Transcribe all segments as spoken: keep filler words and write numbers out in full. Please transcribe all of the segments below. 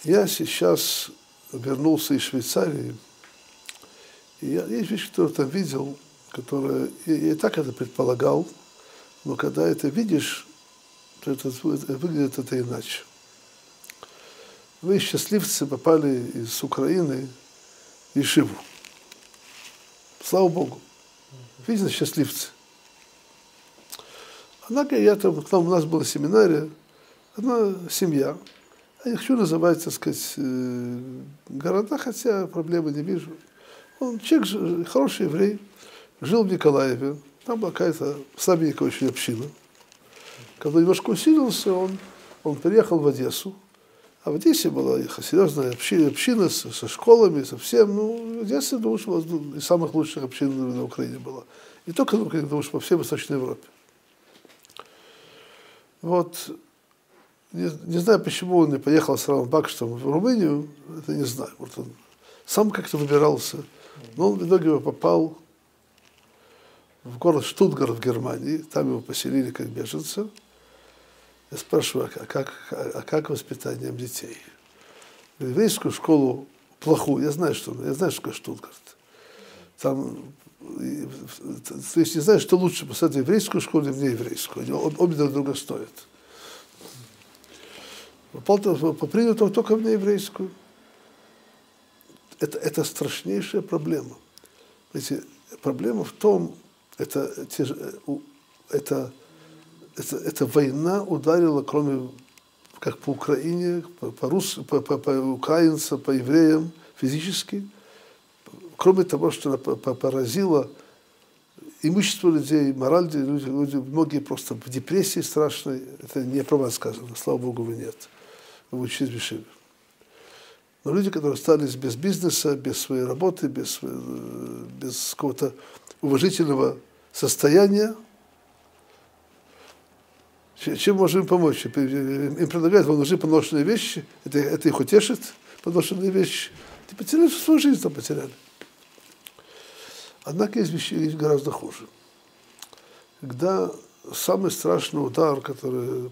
Я сейчас вернулся из Швейцарии, и я, есть вещи, которые там видел, которые я, я и так это предполагал, но когда это видишь, то это, выглядит это иначе. Вы, счастливцы, попали из Украины в Ешиву. Слава Богу. Видите, счастливцы. Однако я там, к нам у нас была семинария, одна семья. Я не хочу называть, так сказать, города, хотя проблемы не вижу. Он человек, хороший еврей, жил в Николаеве. Там была какая-то слабенькая очень община. Когда немножко усилился, он, он переехал в Одессу. А в Одессе была серьезная община, община со, со школами, со всем. Ну, Одесса, думаю, что из самых лучших общин на Украине была. Не только на Украине, думаю, что по всей Восточной Европе. Вот, не, не знаю, почему он не поехал с Равом Бакштом в Румынию, это не знаю. Вот он сам как-то выбирался. Но он в итоге попал в город Штутгарт в Германии. Там его поселили как беженца. Я спрашиваю, а как, а как воспитанием детей? В еврейскую школу плохую, я знаю, что, я знаю, что такое Штутгарт. Там, то есть не знаю, что лучше посадить в еврейскую школу или в нееврейскую. Они обе друг друга стоят. Попал по принятому только в нееврейскую. Это, это страшнейшая проблема. Знаете, проблема в том, это, это Это, эта война ударила, кроме как по Украине, по, по, рус, по, по, по украинцам, по евреям физически, кроме того, что она поразила имущество людей, мораль людей, люди, многие просто в депрессии страшной, это не про вас сказано, слава Богу, вы нет, вы учитесь в Ешиве. Но люди, которые остались без бизнеса, без своей работы, без, без какого-то уважительного состояния, чем можем им помочь? Им предлагают, вам нужны поношенные вещи, это, это их утешит, поношенные вещи. Ты потеряли свою жизнь, там потеряли. Однако есть вещи гораздо хуже. Когда самый страшный удар, который,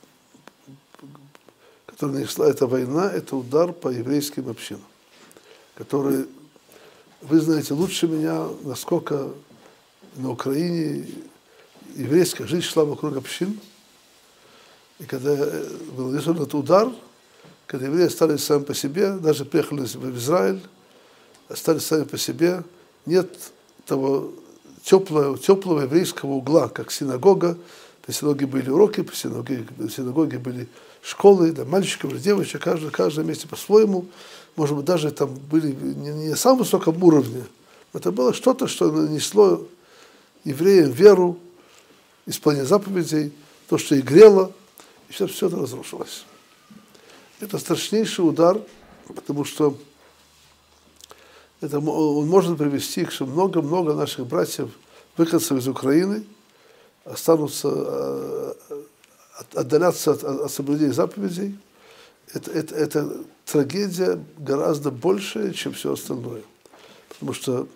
который нанесла эта война, это удар по еврейским общинам, который, вы знаете лучше меня, насколько на Украине еврейская жизнь шла вокруг общин. И когда был нанесен этот удар, когда евреи остались сами по себе, даже приехали в Израиль, остались сами по себе, нет того теплого, теплого еврейского угла, как синагога. По синагоге были уроки, по синагоге, по синагоге были школы, для мальчиков, для девочек, каждый, каждое месте по-своему. Может быть, даже там были не, не на самом высоком уровне, но это было что-то, что нанесло евреям веру, исполнение заповедей, то, что их грело. И сейчас все это разрушилось. Это страшнейший удар, потому что это, он может привести к, что много-много наших братьев, выходцев из Украины, останутся, отдаляться от, от соблюдения заповедей. Это, это, это трагедия гораздо большая, чем все остальное. Потому что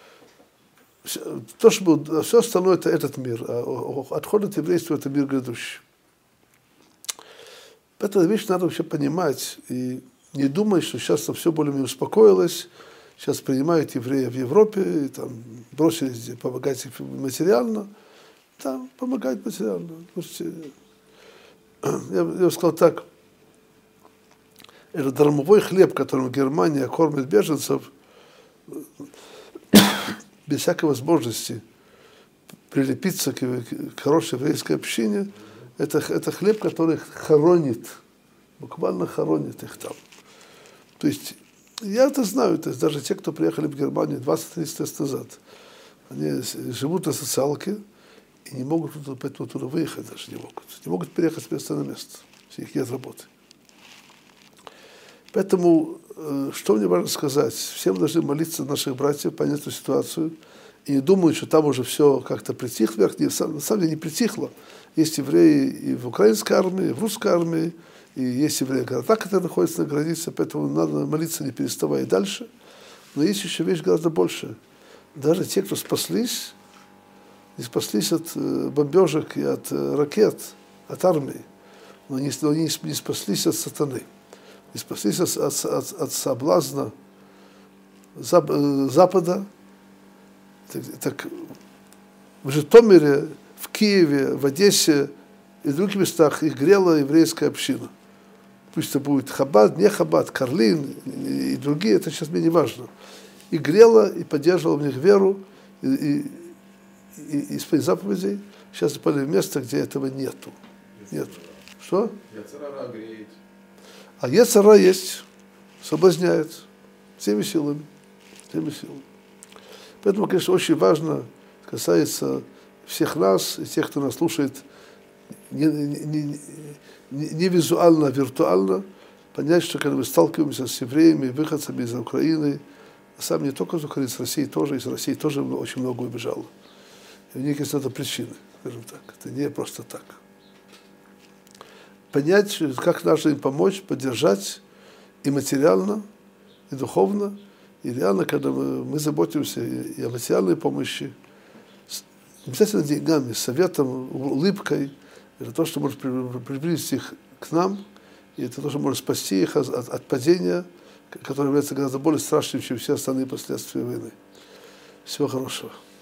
то, что все остальное, это этот мир, а отход от еврейства – это мир грядущий. Эту вещь надо вообще понимать и не думать, что сейчас там все более-менее успокоилось, сейчас принимают евреев в Европе, и там бросились помогать материально. Да, помогают материально. Слушайте, я, я бы сказал так, это дармовой хлеб, которым Германия кормит беженцев, без всякой возможности прилепиться к, к хорошей еврейской общине, это, это хлеб, который хоронит, буквально хоронит их там. То есть, я это знаю, то есть даже те, кто приехали в Германию двадцать-тридцать лет назад, они живут на социалке и не могут туда, туда выехать даже, не могут. Не могут переехать с места на место, если их нет работы. Поэтому, что мне важно сказать, все мы должны молиться за наших братьев, понять эту ситуацию, и не думают, что там уже все как-то притихло, на самом деле не притихло. Есть евреи и в украинской армии, и в русской армии, и есть евреи в городах, которые находятся на границе, поэтому надо молиться, не переставая и дальше. Но есть еще вещь гораздо больше. Даже те, кто спаслись, не спаслись от бомбежек и от ракет, от армии, но не, но не, не спаслись от сатаны. и спастись от, от, от, от соблазна Зап, Запада, так, так в Житомире, в Киеве, в Одессе и в других местах их грела еврейская община. Пусть это будет Хабад, не Хабад, Карлин и другие, это сейчас мне не важно. И грела, и поддерживала в них веру, и, и, и, и исполнить заповедей. Сейчас попали в место, где этого нету. Нету. Что? Яцерара греет. А Яцера есть, соблазняет всеми силами. Всеми силами. Поэтому, конечно, очень важно, касается всех нас, и тех, кто нас слушает, не, не, не, не визуально, а виртуально, понять, что когда мы сталкиваемся с евреями, выходцами из Украины, сам не только из Украины, из России тоже, из России тоже очень много убежало. И у них есть это причины, скажем так. Это не просто так. Понять, как нужно им помочь, поддержать и материально, и духовно. И реально, когда мы, мы заботимся и о материальной помощи, обязательно деньгами, советом, улыбкой, это то, что может приблизить их к нам, и это то, что может спасти их от, от падения, которое является гораздо более страшным, чем все остальные последствия войны. Всего хорошего.